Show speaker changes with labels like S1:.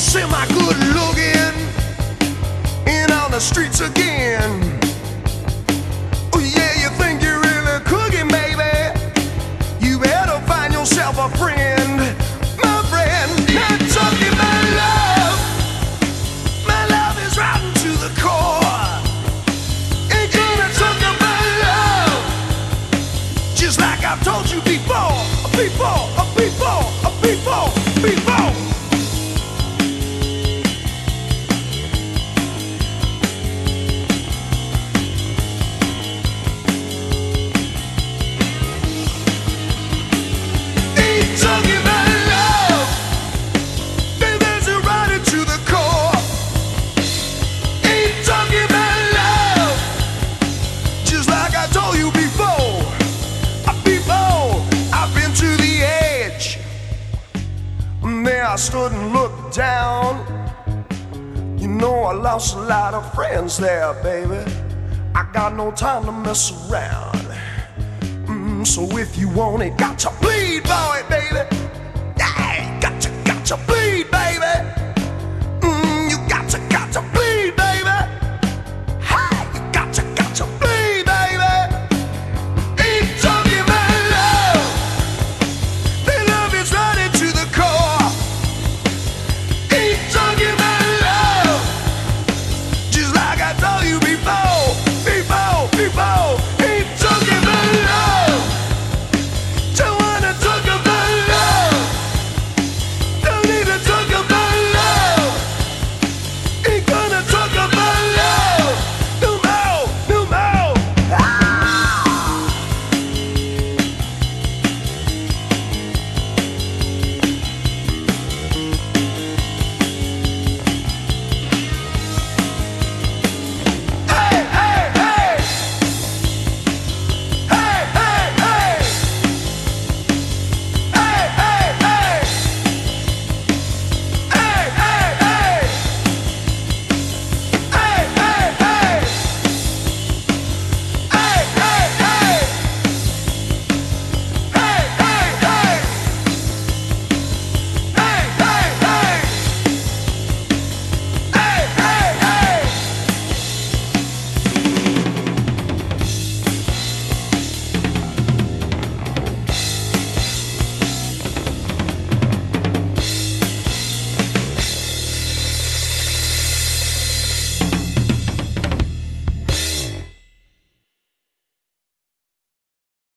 S1: Semi-good looking in on the streets again. Oh yeah, you think you're really cooking, baby? You better find yourself a friend, my friend. Not talking about love. My love is rotten to the core. Ain't gonna talk about love, just like I've told you before, before, before, before, before. Talking about love, baby's right to the core. Ain't talking about love, just like I told you before. Before I've been to the edge, and there I stood and looked down. You know I lost a lot of friends there, baby. I got no time to mess around. So if you want it, gotcha bleed, boy, baby. Yeah, gotcha bleed.